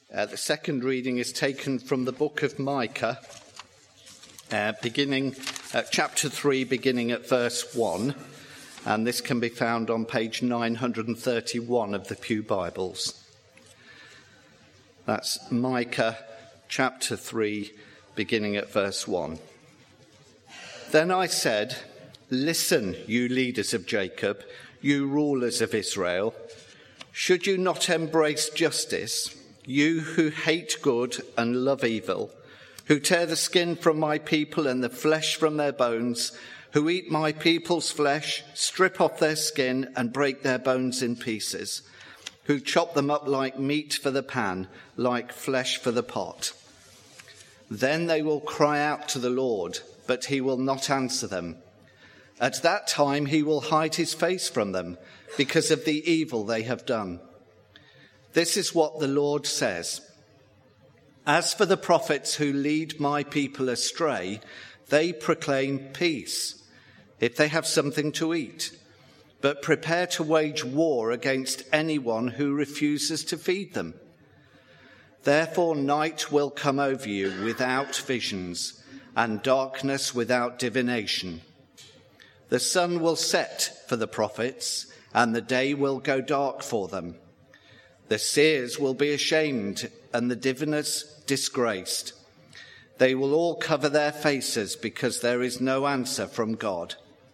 The second reading is taken from the book of Micah, beginning at chapter 3, beginning at verse 1. And this can be found on page 931 of the Pew Bibles. That's Micah chapter 3, beginning at verse 1. Then I said, "Listen, you leaders of Jacob, you rulers of Israel. Should you not embrace justice, you who hate good and love evil, who tear the skin from my people and the flesh from their bones, who eat my people's flesh, strip off their skin and break their bones in pieces, who chop them up like meat for the pan, like flesh for the pot. Then they will cry out to the Lord, but he will not answer them. At that time he will hide his face from them because of the evil they have done. This is what the Lord says. As for the prophets who lead my people astray, they proclaim peace, if they have something to eat, but prepare to wage war against anyone who refuses to feed them. Therefore night will come over you without visions, and darkness without divination. The sun will set for the prophets, and the day will go dark for them. The seers will be ashamed, and the diviners disgraced. They will all cover their faces because there is no answer from God.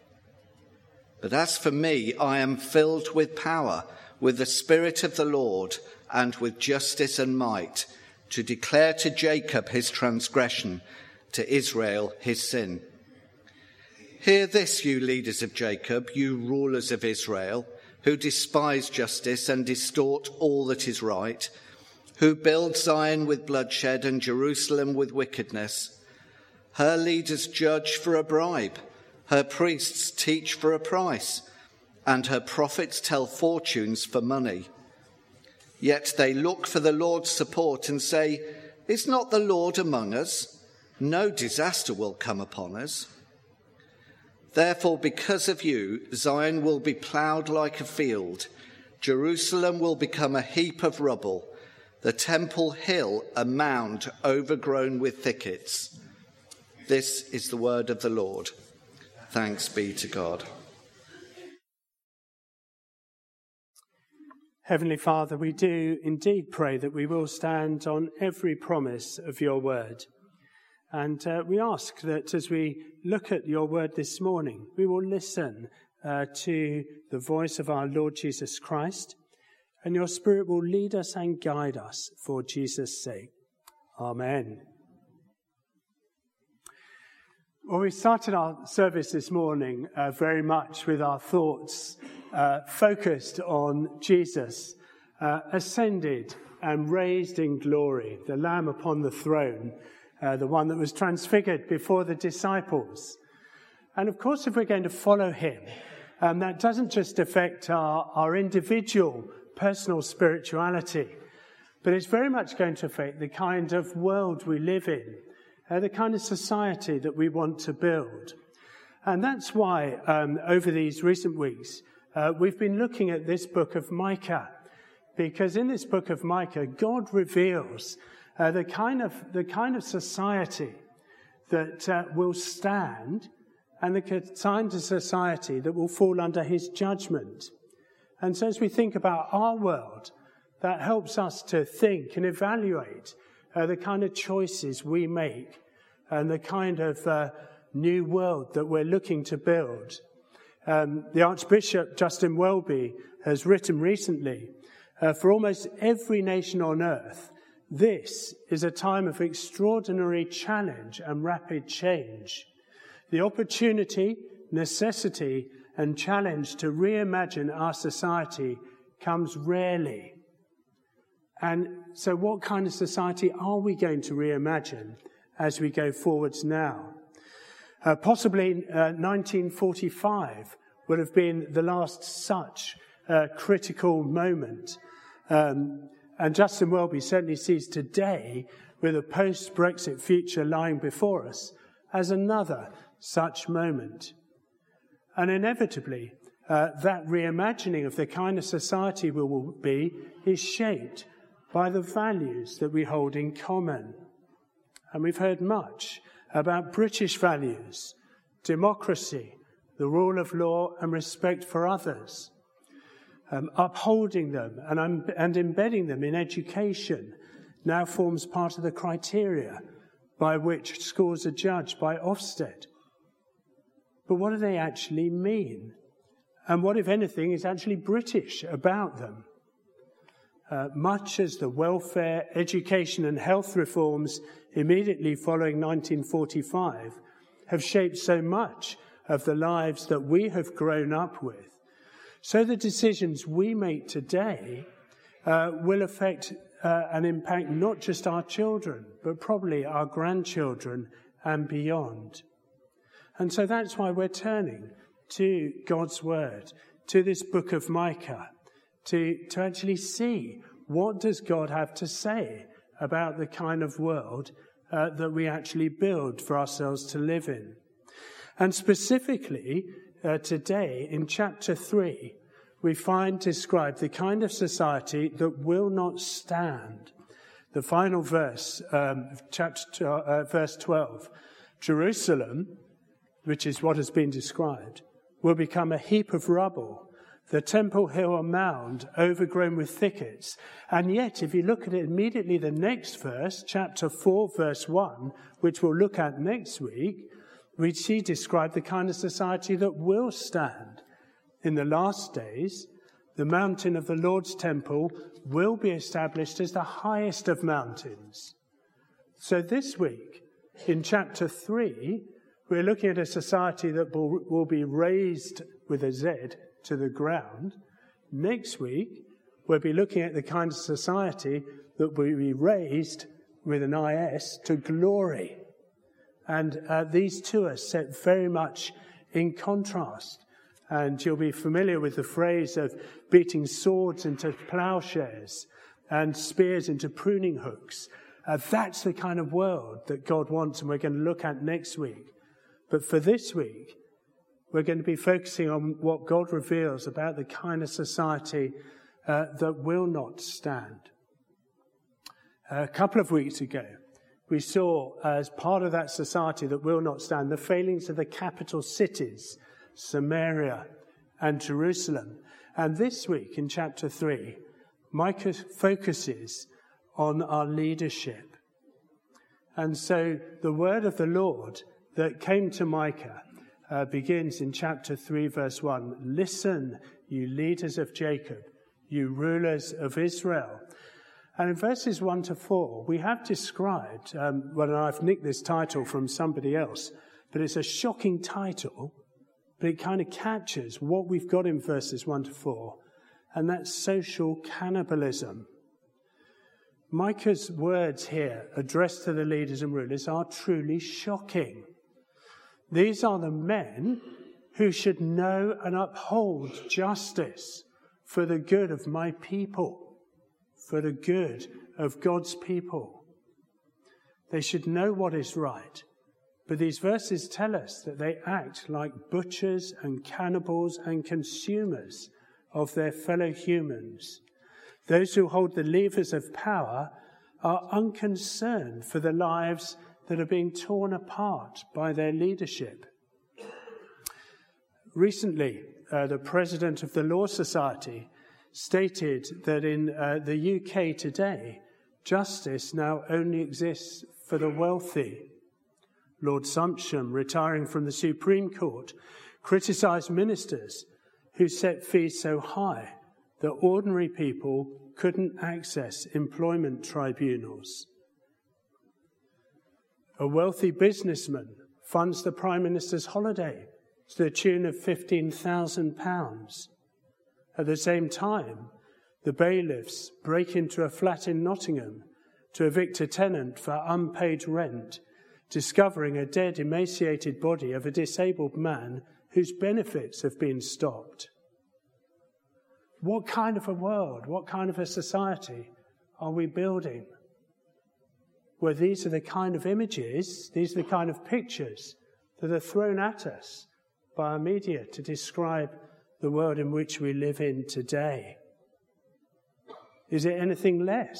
But as for me, I am filled with power, with the Spirit of the Lord, and with justice and might, to declare to Jacob his transgression, to Israel his sin. Hear this, you leaders of Jacob, you rulers of Israel, who despise justice and distort all that is right, who build Zion with bloodshed and Jerusalem with wickedness. Her leaders judge for a bribe, her priests teach for a price, and her prophets tell fortunes for money. Yet they look for the Lord's support and say, "Is not the Lord among us? No disaster will come upon us." Therefore, because of you, Zion will be ploughed like a field. Jerusalem will become a heap of rubble, the Temple Hill a mound overgrown with thickets. This is the word of the Lord. Thanks be to God. Heavenly Father, we do indeed pray that we will stand on every promise of your word. And we ask that as we look at your word this morning, we will listen to the voice of our Lord Jesus Christ, and your Spirit will lead us and guide us for Jesus' sake. Amen. Well, we started our service this morning very much with our thoughts focused on Jesus, ascended and raised in glory, the Lamb upon the throne, the one that was transfigured before the disciples. And of course, if we're going to follow him, that doesn't just affect our individual personal spirituality, but it's very much going to affect the kind of world we live in, the kind of society that we want to build. And that's why over these recent weeks, we've been looking at this book of Micah, because in this book of Micah, God reveals the kind of society that will stand, and the kind of society that will fall under his judgment. And so as we think about our world, that helps us to think and evaluate the kind of choices we make and the kind of new world that we're looking to build. The Archbishop Justin Welby has written recently, for almost every nation on earth, this is a time of extraordinary challenge and rapid change. The opportunity, necessity, and challenge to reimagine our society comes rarely. And so what kind of society are we going to reimagine as we go forwards now? Possibly 1945 would have been the last such critical moment. And Justin Welby certainly sees today, with a post-Brexit future lying before us, as another such moment. And inevitably, that reimagining of the kind of society we will be is shaped by the values that we hold in common. And we've heard much about British values, democracy, the rule of law and respect for others, upholding them and embedding them in education now forms part of the criteria by which schools are judged by Ofsted. But what do they actually mean? And what, if anything, is actually British about them? Much as the welfare, education and health reforms immediately following 1945 have shaped so much of the lives that we have grown up with, so the decisions we make today will affect and impact not just our children, but probably our grandchildren and beyond. And so that's why we're turning to God's word, to this book of Micah, to actually see what does God have to say about the kind of world that we actually build for ourselves to live in. And specifically, today in chapter 3, we find described the kind of society that will not stand. The final verse, verse 12, Jerusalem, which is what has been described, will become a heap of rubble, the temple hill a mound overgrown with thickets. And yet, if you look at it immediately, the next verse, chapter 4, verse 1, which we'll look at next week, we see described the kind of society that will stand. In the last days, the mountain of the Lord's temple will be established as the highest of mountains. So this week, in chapter 3, we're looking at a society that will be raised with a Z to the ground. Next week, we'll be looking at the kind of society that will be raised with an IS to glory. And these two are set very much in contrast. And you'll be familiar with the phrase of beating swords into plowshares and spears into pruning hooks. That's the kind of world that God wants, and we're going to look at next week. But for this week, we're going to be focusing on what God reveals about the kind of society that will not stand. A couple of weeks ago, we saw, as part of that society that will not stand, the failings of the capital cities, Samaria and Jerusalem. And this week, in chapter 3, Micah focuses on our leadership. And so the word of the Lord that came to Micah begins in chapter 3, verse 1. Listen, you leaders of Jacob, you rulers of Israel. And in verses 1 to 4, we have described, well, I've nicked this title from somebody else, but it's a shocking title, but it kind of captures what we've got in verses 1 to 4, and that's social cannibalism. Micah's words here, addressed to the leaders and rulers, are truly shocking. These are the men who should know and uphold justice for the good of my people, for the good of God's people. They should know what is right, but these verses tell us that they act like butchers and cannibals and consumers of their fellow humans. Those who hold the levers of power are unconcerned for the lives that are being torn apart by their leadership. Recently, the president of the Law Society stated that in the UK today, justice now only exists for the wealthy. Lord Sumption, retiring from the Supreme Court, criticised ministers who set fees so high that ordinary people couldn't access employment tribunals. A wealthy businessman funds the Prime Minister's holiday to the tune of £15,000. At the same time, the bailiffs break into a flat in Nottingham to evict a tenant for unpaid rent, discovering a dead, emaciated body of a disabled man whose benefits have been stopped. What kind of a world, what kind of a society are we building? Where these are the kind of images, these are the kind of pictures that are thrown at us by our media to describe the world in which we live in today. Is it anything less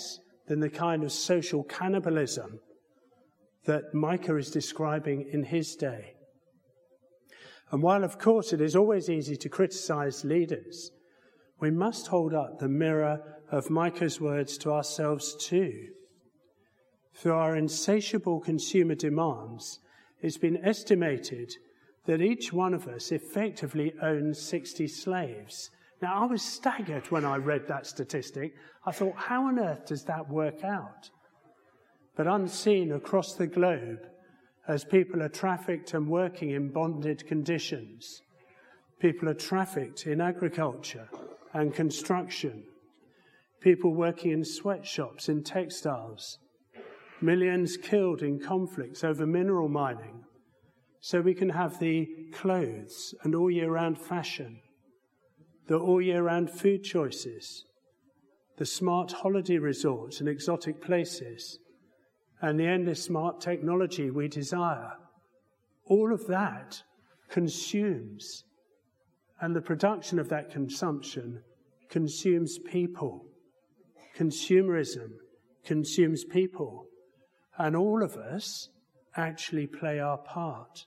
than the kind of social cannibalism that Micah is describing in his day. And while, of course, it is always easy to criticize leaders, we must hold up the mirror of Micah's words to ourselves too. Through our insatiable consumer demands, it's been estimated that each one of us effectively owns 60 slaves. Now, I was staggered when I read that statistic. I thought, how on earth does that work out? But unseen across the globe, as people are trafficked and working in bonded conditions, people are trafficked in agriculture and construction, people working in sweatshops, in textiles, millions killed in conflicts over mineral mining, so we can have the clothes and all year round fashion, the all year round food choices, the smart holiday resorts and exotic places, and the endless smart technology we desire. All of that consumes, and the production of that consumption consumes people. Consumerism consumes people, and all of us actually play our part.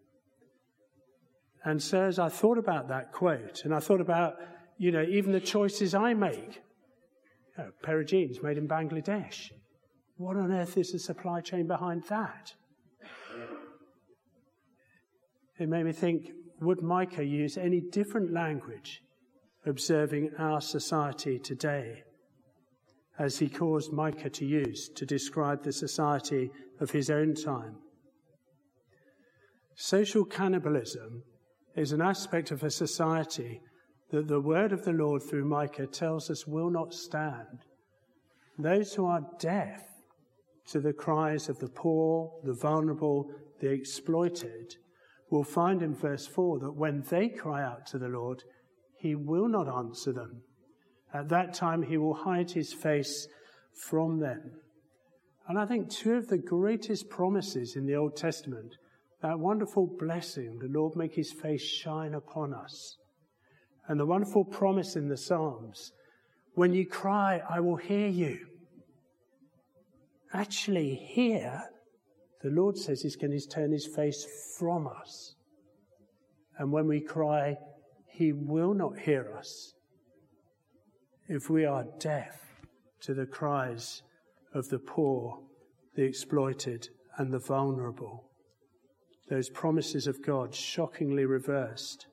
And so as I thought about that quote, and I thought about, even the choices I make, a pair of jeans made in Bangladesh. What on earth is the supply chain behind that? It made me think, would Micah use any different language observing our society today, as he caused Micah to use to describe the society of his own time? Social cannibalism is an aspect of a society that the word of the Lord through Micah tells us will not stand. Those who are deaf to the cries of the poor, the vulnerable, the exploited, will find in verse 4 that when they cry out to the Lord, he will not answer them. At that time, he will hide his face from them. And I think two of the greatest promises in the Old Testament, that wonderful blessing, the Lord make his face shine upon us, and the wonderful promise in the Psalms, when you cry, I will hear you. Actually, here, the Lord says he's going to turn his face from us. And when we cry, he will not hear us if we are deaf to the cries of the poor, the exploited, and the vulnerable. Those promises of God shockingly reversed.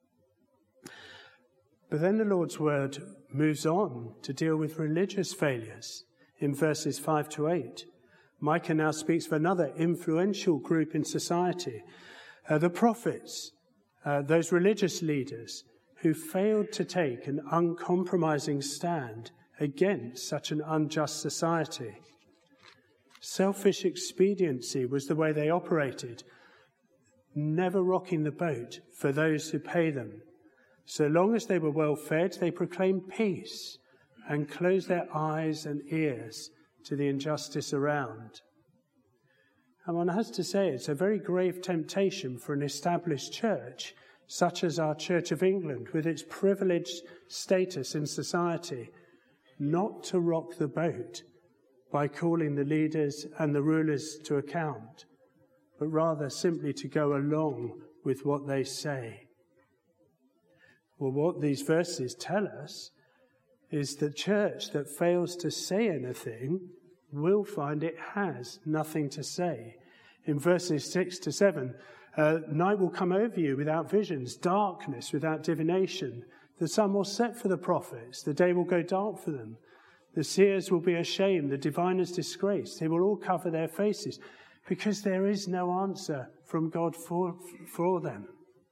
But then the Lord's word moves on to deal with religious failures. In verses 5 to 8, Micah now speaks of another influential group in society, the prophets, those religious leaders who failed to take an uncompromising stand against such an unjust society. Selfish expediency was the way they operated, never rocking the boat for those who pay them. So long as they were well fed, they proclaimed peace and closed their eyes and ears to the injustice around. And one has to say it's a very grave temptation for an established church, such as our Church of England, with its privileged status in society, not to rock the boat by calling the leaders and the rulers to account, but rather simply to go along with what they say. Well, what these verses tell us is the church that fails to say anything will find it has nothing to say. In verses 6 to 7, night will come over you without visions, darkness without divination. The sun will set for the prophets, the day will go dark for them. The seers will be ashamed, the diviners disgraced. They will all cover their faces because there is no answer from God for them.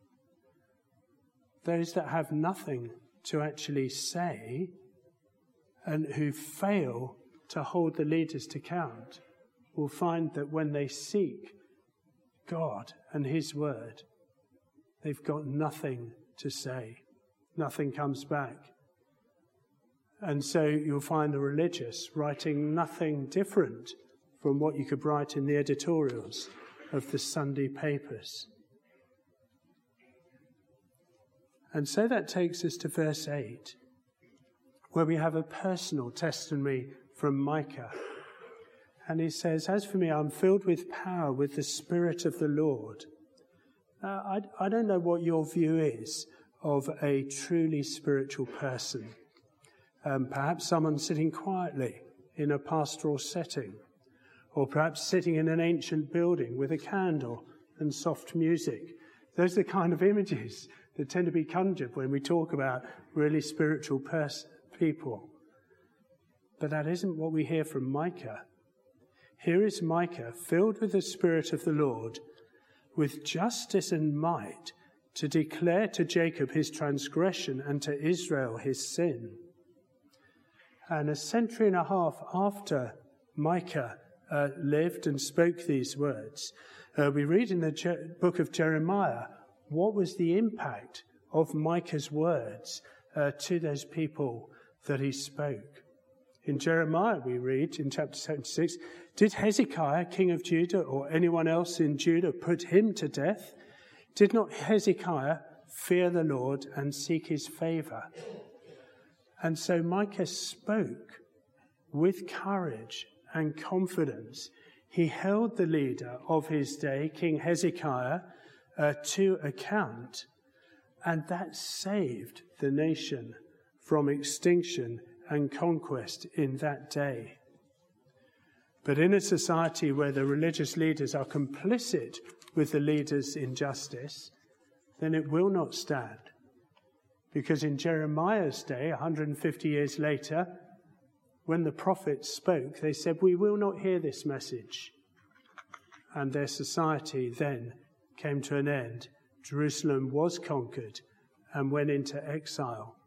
Those that have nothing to actually say and who fail to hold the leaders to account will find that when they seek God and his word, they've got nothing to say. Nothing comes back. And so you'll find the religious writing nothing different from what you could write in the editorials of the Sunday papers. And so that takes us to verse 8, where we have a personal testimony from Micah. And he says, "As for me, I'm filled with power, with the Spirit of the Lord." I don't know what your view is of a truly spiritual person. Perhaps someone sitting quietly in a pastoral setting, or perhaps sitting in an ancient building with a candle and soft music. Those are the kind of images that tend to be conjured when we talk about really spiritual people. But that isn't what we hear from Micah. Here is Micah, filled with the Spirit of the Lord, with justice and might, to declare to Jacob his transgression and to Israel his sin. And a century and a half after Micah lived and spoke these words, we read in the book of Jeremiah what was the impact of Micah's words to those people that he spoke. In Jeremiah we read in chapter 76, "Did Hezekiah, king of Judah, or anyone else in Judah put him to death? Did not Hezekiah fear the Lord and seek his favor?" And so Micah spoke with courage and confidence. He held the leader of his day, King Hezekiah, to account, and that saved the nation from extinction and conquest in that day. But in a society where the religious leaders are complicit with the leaders' injustice, then it will not stand. Because in Jeremiah's day, 150 years later, when the prophets spoke, they said, "We will not hear this message." And their society then came to an end. Jerusalem was conquered and went into exile.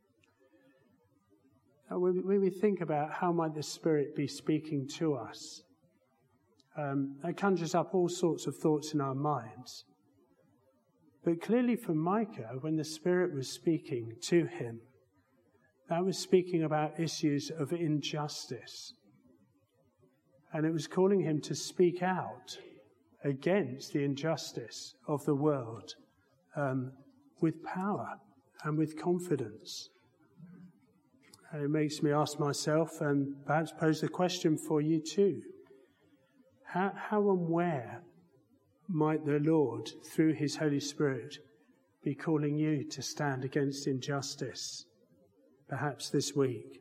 Now, when we think about how might the Spirit be speaking to us, it conjures up all sorts of thoughts in our minds. But clearly for Micah, when the Spirit was speaking to him, that was speaking about issues of injustice. And it was calling him to speak out against the injustice of the world with power and with confidence. And it makes me ask myself, and perhaps pose the question for you too, how and where might the Lord, through his Holy Spirit, be calling you to stand against injustice, perhaps this week?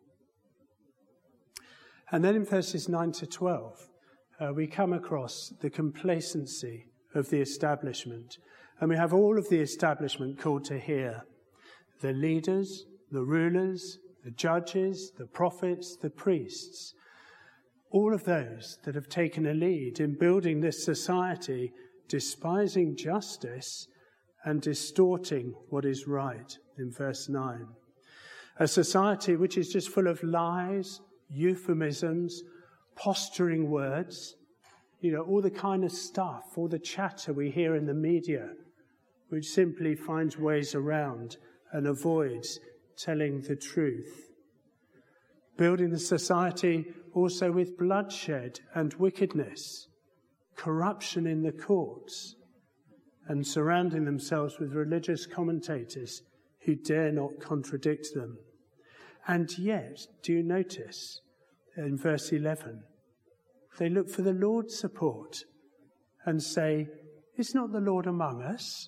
And then in verses 9 to 12, we come across the complacency of the establishment. And we have all of the establishment called to hear: the leaders, the rulers, the judges, the prophets, the priests. All of those that have taken a lead in building this society, despising justice and distorting what is right, in verse 9. A society which is just full of lies, euphemisms, posturing words, all the kind of stuff, all the chatter we hear in the media, which simply finds ways around and avoids telling the truth. Building the society also with bloodshed and wickedness, corruption in the courts, and surrounding themselves with religious commentators who dare not contradict them. And yet, do you notice in verse 11, they look for the Lord's support and say, "Is not the Lord among us?"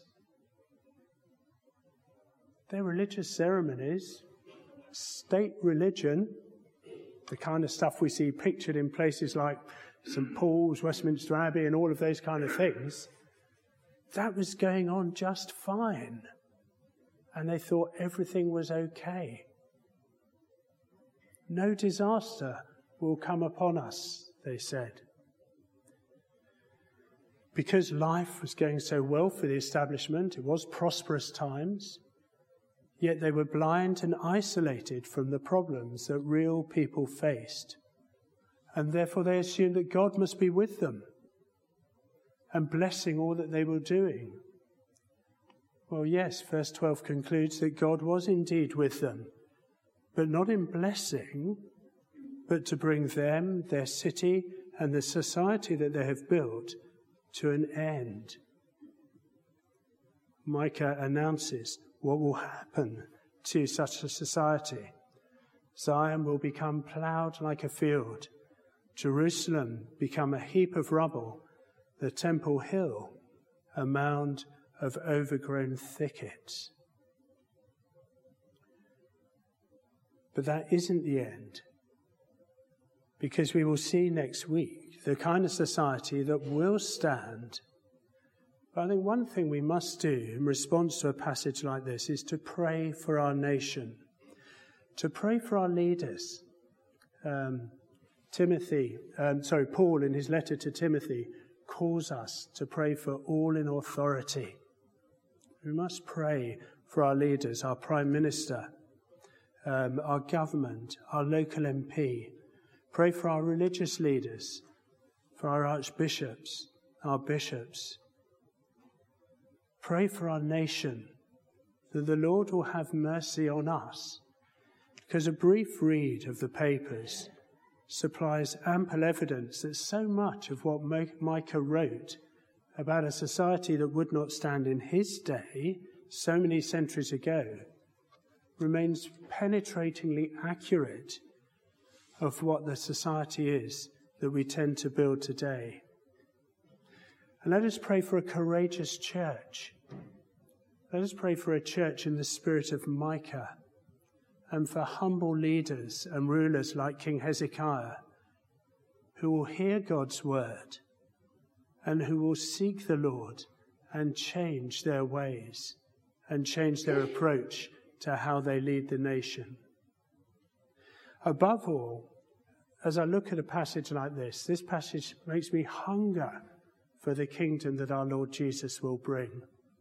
Their religious ceremonies, state religion, the kind of stuff we see pictured in places like St. Paul's, Westminster Abbey, and all of those kind of things, that was going on just fine. And they thought everything was okay. No disaster will come upon us, they said. Because life was going so well for the establishment, it was prosperous times, yet they were blind and isolated from the problems that real people faced. And therefore they assumed that God must be with them and blessing all that they were doing. Well, yes, verse 12 concludes that God was indeed with them, but not in blessing, but to bring them, their city, and the society that they have built to an end. Micah announces what will happen to such a society. Zion will become ploughed like a field, Jerusalem become a heap of rubble, the Temple Hill a mound of overgrown thickets. But that isn't the end, because we will see next week the kind of society that will stand. But I think one thing we must do in response to a passage like this is to pray for our nation, to pray for our leaders. Paul, in his letter to Timothy, calls us to pray for all in authority. We must pray for our leaders, our Prime Minister, our government, our local MP. Pray for our religious leaders, for our archbishops, our bishops. Pray for our nation, that the Lord will have mercy on us, because a brief read of the papers supplies ample evidence that so much of what Micah wrote about a society that would not stand in his day, so many centuries ago, remains penetratingly accurate of what the society is that we tend to build today. And let us pray for a courageous church. Let us pray for a church in the spirit of Micah, and for humble leaders and rulers like King Hezekiah, who will hear God's word and who will seek the Lord and change their ways and change their approach to how they lead the nation. Above all, as I look at a passage like this passage makes me hunger for the kingdom that our Lord Jesus will bring.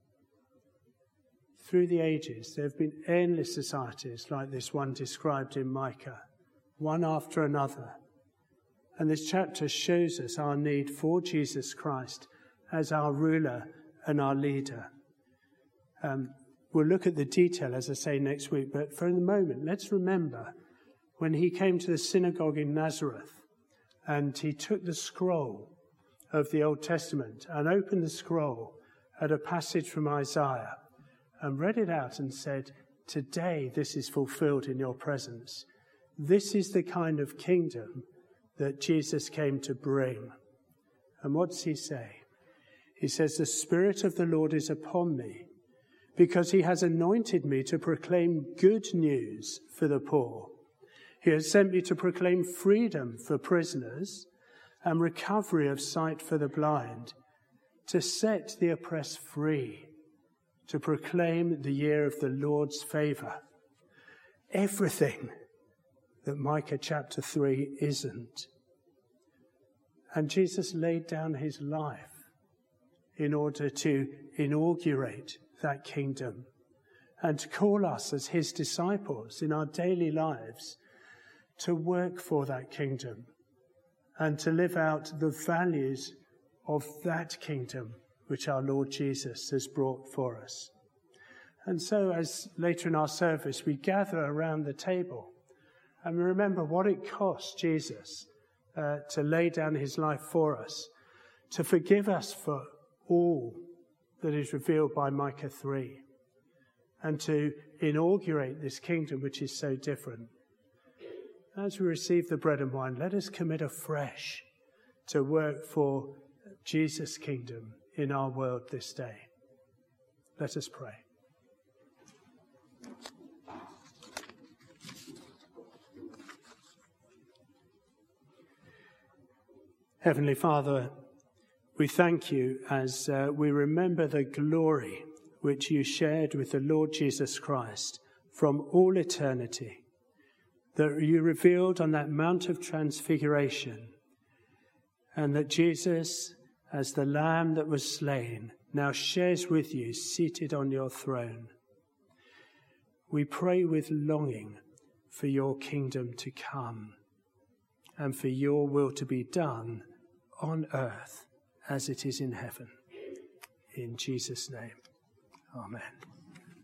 Through the ages, there have been endless societies like this one described in Micah, one after another. And this chapter shows us our need for Jesus Christ as our ruler and our leader. We'll look at the detail, as I say, next week. But for the moment, let's remember when he came to the synagogue in Nazareth and he took the scroll of the Old Testament and opened the scroll at a passage from Isaiah and read it out and said, "Today this is fulfilled in your presence." This is the kind of kingdom that Jesus came to bring. And what does he say? He says, "The Spirit of the Lord is upon me, because he has anointed me to proclaim good news for the poor. He has sent me to proclaim freedom for prisoners and recovery of sight for the blind, to set the oppressed free, to proclaim the year of the Lord's favor." Everything that Micah chapter 3 isn't. And Jesus laid down his life in order to inaugurate that kingdom and to call us as his disciples in our daily lives to work for that kingdom and to live out the values of that kingdom which our Lord Jesus has brought for us. And so, as later in our service we gather around the table and we remember what it cost Jesus to lay down his life for us, to forgive us for all that is revealed by Micah 3, and to inaugurate this kingdom which is so different. As we receive the bread and wine, let us commit afresh to work for Jesus' kingdom in our world this day. Let us pray. Heavenly Father, we thank you as we remember the glory which you shared with the Lord Jesus Christ from all eternity, that you revealed on that Mount of Transfiguration, and that Jesus, as the Lamb that was slain, now shares with you seated on your throne. We pray with longing for your kingdom to come and for your will to be done on earth as it is in heaven. In Jesus' name, amen.